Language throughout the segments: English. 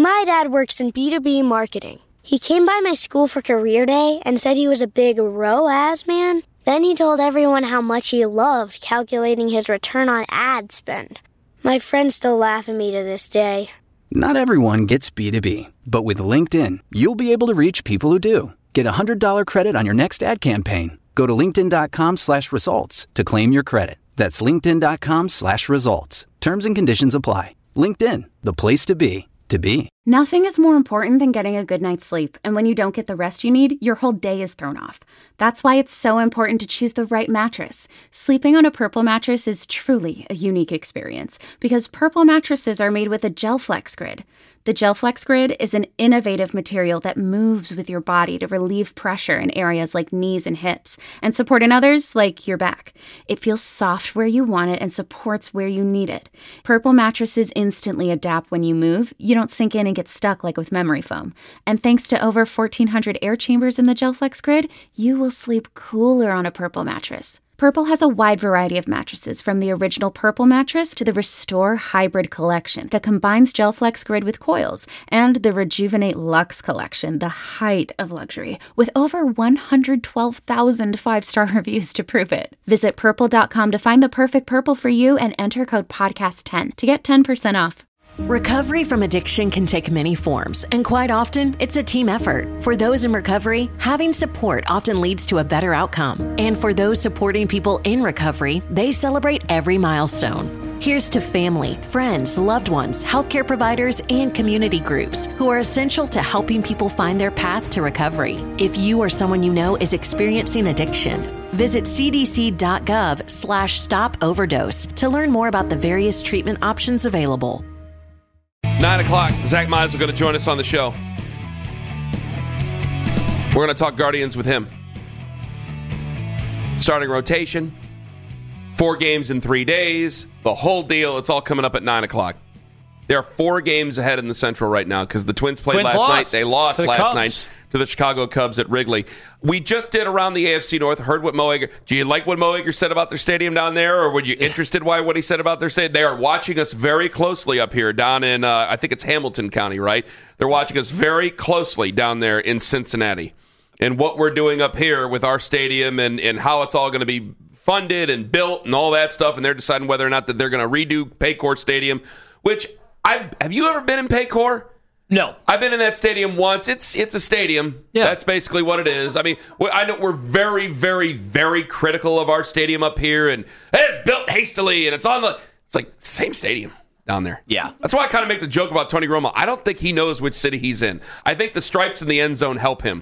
My dad works in B2B marketing. He came by my school for career day and said he was a big ROAS man. Then he told everyone how much he loved calculating his return on ad spend. My friends still laugh at me to this day. Not everyone gets B2B, but with LinkedIn, you'll be able to reach people who do. Get a $100 credit on your next ad campaign. Go to linkedin.com/results to claim your credit. That's linkedin.com/results. Terms and conditions apply. LinkedIn, the place to be, to be. Nothing is more important than getting a good night's sleep, and when you don't get the rest you need, your whole day is thrown off. That's why it's so important to choose the right mattress. Sleeping on a Purple mattress is truly a unique experience, because Purple mattresses are made with a GelFlex Grid. The GelFlex Grid is an innovative material that moves with your body to relieve pressure in areas like knees and hips, and support in others like your back. It feels soft where you want it and supports where you need it. Purple mattresses instantly adapt when you move. You don't sink in and get stuck like with memory foam. And thanks to over 1,400 air chambers in the GelFlex Grid, you will sleep cooler on a Purple mattress. Purple has a wide variety of mattresses, from the original Purple mattress to the Restore Hybrid collection that combines GelFlex Grid with coils, and the Rejuvenate Luxe collection, the height of luxury, with over 112,000 five-star reviews to prove it. Visit purple.com to find the perfect Purple for you and enter code podcast10 to get 10% off. Recovery from addiction can take many forms, and quite often, it's a team effort. For those in recovery, having support often leads to a better outcome. And for those supporting people in recovery, they celebrate every milestone. Here's to family, friends, loved ones, healthcare providers, and community groups who are essential to helping people find their path to recovery. If you or someone you know is experiencing addiction, visit cdc.gov/stop-overdose to learn more about the various treatment options available. 9 o'clock, Zach Mize is going to join us on the show. We're going to talk Guardians with him. Starting rotation, 4 games in 3 days, the whole deal. It's all coming up at 9 o'clock. There are 4 games ahead in the Central right now because the Twins played last night. They lost last night to the Chicago Cubs at Wrigley. We just did around the AFC North, heard what Mo Egger... Do you like what Mo Egger said about their stadium down there, or were you interested by what he said about their stadium? They are watching us very closely up here down in, I think it's Hamilton County, right? They're watching us very closely down there in Cincinnati. And what we're doing up here with our stadium and how it's all going to be funded and built and all that stuff, and they're deciding whether or not that they're going to redo Paycor Stadium, which... Have you ever been in Paycor? No. I've been in that stadium once. It's a stadium. Yeah. That's basically what it is. I mean, I know we're very, very, very critical of our stadium up here, and it's built hastily, and it's like the same stadium down there. Yeah. That's why I kind of make the joke about Tony Romo. I don't think he knows which city he's in. I think the stripes in the end zone help him.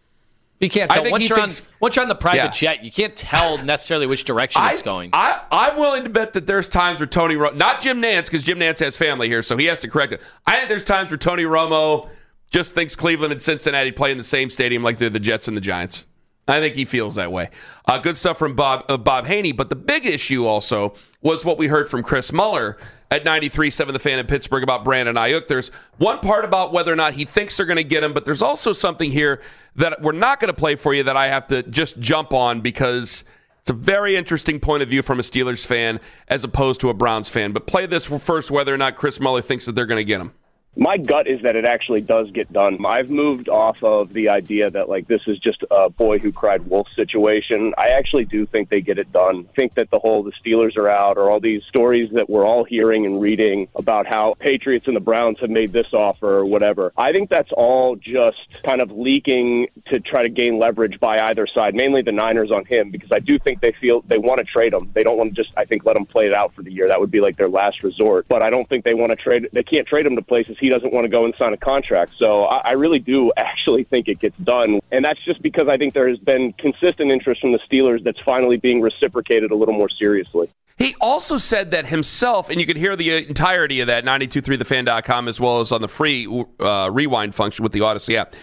You can't tell. Once you're on the private jet, you can't tell necessarily which direction it's going. I'm willing to bet that there's times where Tony Romo, not Jim Nantz, because Jim Nantz has family here, so he has to correct it. I think there's times where Tony Romo just thinks Cleveland and Cincinnati play in the same stadium like they're the Jets and the Giants. I think he feels that way. Good stuff from Bob Haney, but the big issue also was what we heard from Chris Muller at 93.7 The Fan in Pittsburgh about Brandon Ayuk. There's one part about whether or not he thinks they're going to get him, but there's also something here that we're not going to play for you that I have to just jump on because it's a very interesting point of view from a Steelers fan as opposed to a Browns fan. But play this first, whether or not Chris Muller thinks that they're going to get him. My gut is that it actually does get done. I've moved off of the idea that, like, this is just a boy who cried wolf situation. I actually do think they get it done. I think that the Steelers are out, or all these stories that we're all hearing and reading about how Patriots and the Browns have made this offer or whatever. I think that's all just kind of leaking to try to gain leverage by either side, mainly the Niners on him, because I do think they feel they want to trade him. They don't want to just, I think, let him play it out for the year. That would be like their last resort. But I don't think they want to trade. They can't trade him to places he doesn't want to go and sign a contract. So I really do actually think it gets done. And that's just because I think there has been consistent interest from the Steelers that's finally being reciprocated a little more seriously. He also said that himself, and you can hear the entirety of that, 923thefan.com, as well as on the free rewind function with the Odyssey app.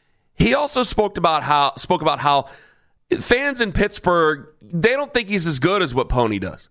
He also spoke about how fans in Pittsburgh, they don't think he's as good as what Pony does.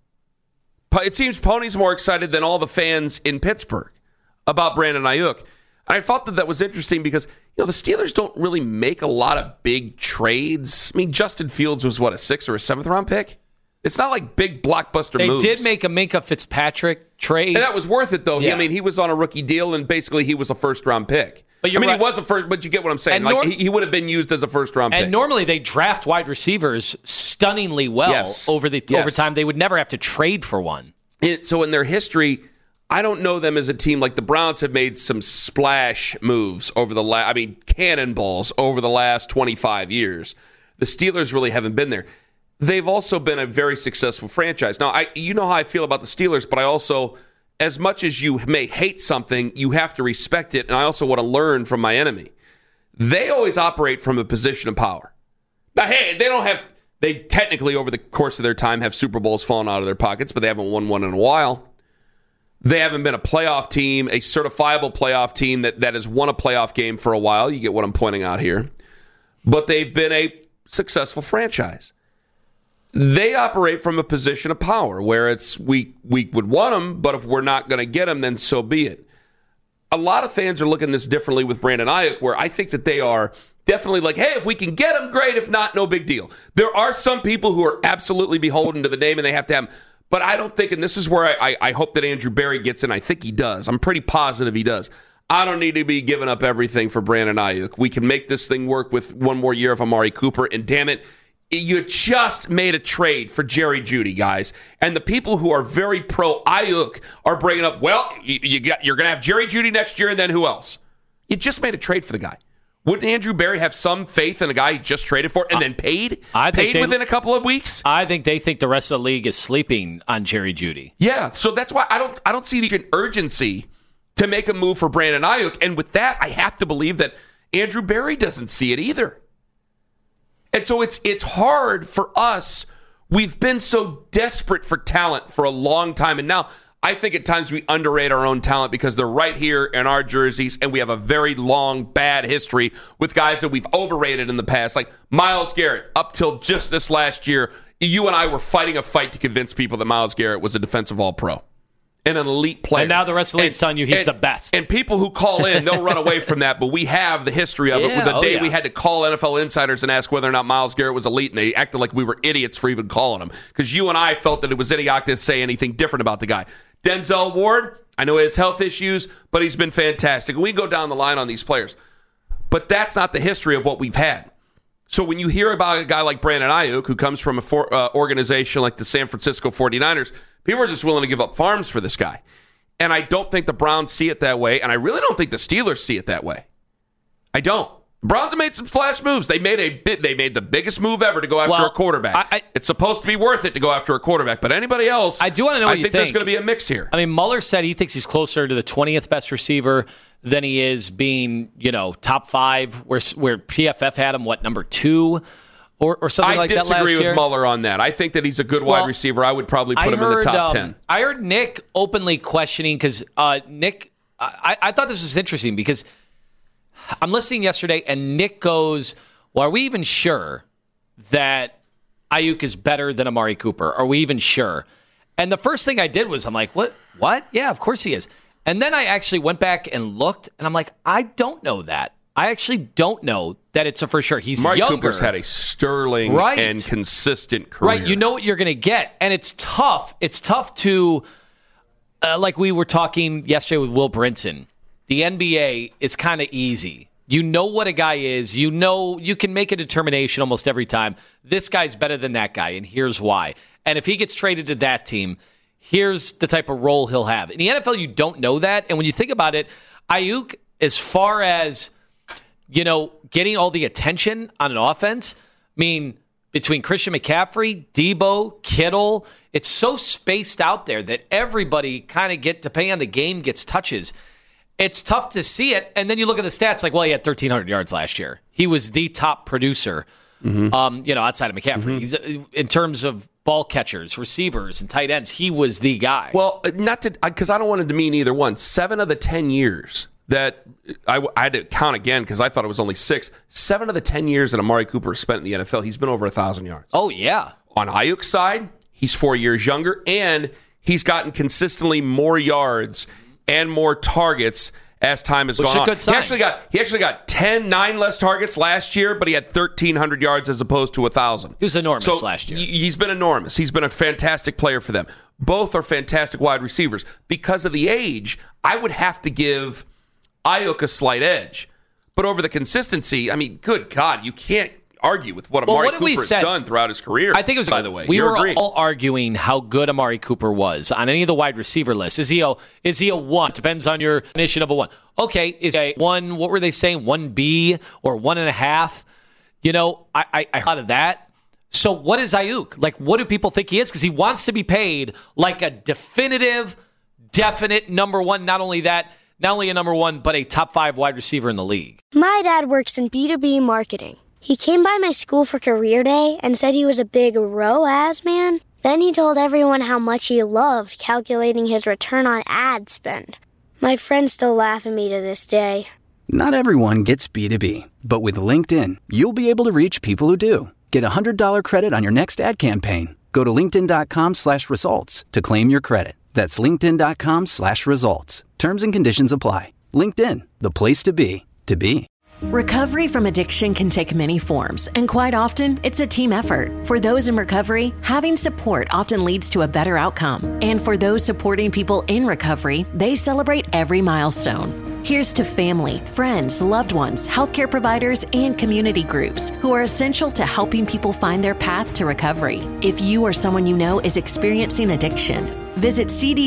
It seems Pony's more excited than all the fans in Pittsburgh about Brandon Ayuk. And I thought that was interesting because, the Steelers don't really make a lot of big trades. I mean, Justin Fields was, a 6th or a 7th round pick? It's not like big blockbuster moves. They did make a Minkah Fitzpatrick trade. And that was worth it, though. Yeah. He was on a rookie deal, and basically he was a first-round pick. But he was a first, but you get what I'm saying. He would have been used as a first-round pick. And normally they draft wide receivers stunningly well over time. They would never have to trade for one. So in their history, I don't know them as a team. Like the Browns have made some splash moves over the cannonballs over the last 25 years. The Steelers really haven't been there. They've also been a very successful franchise. Now, you know how I feel about the Steelers, but I also, as much as you may hate something, you have to respect it, and I also want to learn from my enemy. They always operate from a position of power. Now, hey, they technically, over the course of their time, have Super Bowls falling out of their pockets, but they haven't won one in a while. They haven't been a playoff team, a certifiable playoff team that has won a playoff game for a while. You get what I'm pointing out here. But they've been a successful franchise. They operate from a position of power where it's we would want them, but if we're not going to get them, then so be it. A lot of fans are looking at this differently with Brandon Ayuk, where I think that they are definitely like, hey, if we can get him, great. If not, no big deal. There are some people who are absolutely beholden to the name and they have to have him. But I don't think, and this is where I hope that Andrew Berry gets in. I think he does. I'm pretty positive he does. I don't need to be giving up everything for Brandon Ayuk. We can make this thing work with one more year of Amari Cooper, and damn it, you just made a trade for Jerry Jeudy, guys. And the people who are very pro-Ayuk are bringing up, well, you're going to have Jerry Jeudy next year, and then who else? You just made a trade for the guy. Wouldn't Andrew Berry have some faith in a guy he just traded for and then paid within a couple of weeks? I think they think the rest of the league is sleeping on Jerry Jeudy. Yeah, so that's why I don't see the urgency to make a move for Brandon Ayuk. And with that, I have to believe that Andrew Berry doesn't see it either. And so it's hard for us. We've been so desperate for talent for a long time. And now I think at times we underrate our own talent because they're right here in our jerseys. And we have a very long, bad history with guys that we've overrated in the past. Like Myles Garrett, up till just this last year, you and I were fighting a fight to convince people that Myles Garrett was a defensive All-Pro. An elite player. And now the rest of the league's telling you he's the best. And people who call in, they'll run away from that, but we have the history of it. The day we had to call NFL insiders and ask whether or not Myles Garrett was elite, and they acted like we were idiots for even calling him. Because you and I felt that it was idiotic to say anything different about the guy. Denzel Ward, I know he has health issues, but he's been fantastic. And we go down the line on these players. But that's not the history of what we've had. So when you hear about a guy like Brandon Ayuk, who comes from an organization like the San Francisco 49ers, people are just willing to give up farms for this guy. And I don't think the Browns see it that way, and I really don't think the Steelers see it that way. I don't. The Browns have made some splash moves. They made the biggest move ever to go after a quarterback. It's supposed to be worth it to go after a quarterback, but anybody else, I do want to know what you think. There's going to be a mix here. I mean, Mueller said he thinks he's closer to the 20th best receiver than he is being, top 5, where PFF had him, number 2 or something like that last year? I disagree with Mueller on that. I think that he's a good wide receiver. I would probably put him in the top 10. I heard Nick openly questioning, because Nick, I thought this was interesting, because I'm listening yesterday, and Nick goes, well, are we even sure that Ayuk is better than Amari Cooper? Are we even sure? And the first thing I did was, I'm like, what? Yeah, of course he is. And then I actually went back and looked, and I'm like, I don't know that. I actually don't know that it's a for sure. He's Amari younger. Cooper's had a sterling and consistent career. Right, you know what you're going to get. And it's tough. It's tough to, like we were talking yesterday with Will Brinson, the NBA is kind of easy. You know what a guy is. You know you can make a determination almost every time. This guy's better than that guy, and here's why. And if he gets traded to that team, here's the type of role he'll have. In the NFL, you don't know that. And when you think about it, Ayuk, as far as, getting all the attention on an offense, between Christian McCaffrey, Debo, Kittle, it's so spaced out there that everybody kind of depending on the game, gets touches. It's tough to see it. And then you look at the stats, like, well, he had 1,300 yards last year. He was the top producer, outside of McCaffrey. Mm-hmm. He's, in terms of ball catchers, receivers, and tight ends, he was the guy. Well, because I don't want to demean either one. 7 of the 10 years that I had to count again because I thought it was only 6. 7 of the 10 years that Amari Cooper spent in the NFL, he's been over 1,000 yards. Oh, yeah. On Ayuk's side, he's 4 years younger, and he's gotten consistently more yards and more targets as time has gone on. Good sign. He actually got 9 less targets last year, but he had 1,300 yards as opposed to 1,000. He was enormous last year. He's been enormous. He's been a fantastic player for them. Both are fantastic wide receivers. Because of the age, I would have to give Aiyuk a slight edge. But over the consistency, I mean, good God, you can't argue with what Amari Cooper has done throughout his career. I think it was, by the way, we were all arguing how good Amari Cooper was on any of the wide receiver lists. Is he a 1? Depends on your definition of a 1. Okay, is he a 1? What were they saying? 1B or 1.5? You know, I thought of that. So what is Aiyuk? Like, what do people think he is? Because he wants to be paid like a definite number 1. Not only that, not only a number 1, but a top 5 wide receiver in the league. My dad works in B2B marketing. He came by my school for career day and said he was a big ROAS man. Then he told everyone how much he loved calculating his return on ad spend. My friends still laugh at me to this day. Not everyone gets B2B, but with LinkedIn, you'll be able to reach people who do. Get $100 credit on your next ad campaign. Go to linkedin.com/results to claim your credit. That's linkedin.com/results. Terms and conditions apply. LinkedIn, the place to be, to be. Recovery from addiction can take many forms, and quite often, it's a team effort. For those in recovery, having support often leads to a better outcome. And for those supporting people in recovery, they celebrate every milestone. Here's to family, friends, loved ones, healthcare providers, and community groups who are essential to helping people find their path to recovery. If you or someone you know is experiencing addiction, visit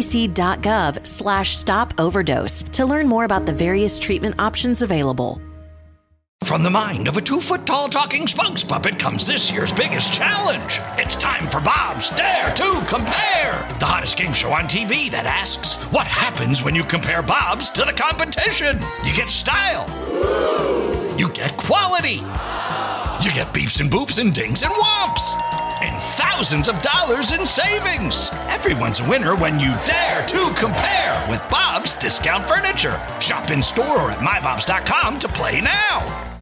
cdc.gov/stop-overdose to learn more about the various treatment options available. From the mind of a 2-foot-tall talking spokes puppet comes this year's biggest challenge. It's time for Bob's Dare to Compare, the hottest game show on TV that asks, what happens when you compare Bob's to the competition? You get style. You get quality. You get beeps and boops and dings and whomps. And thousands of dollars in savings. Everyone's a winner when you dare to compare with Bob's Discount Furniture. Shop in store or at mybobs.com to play now.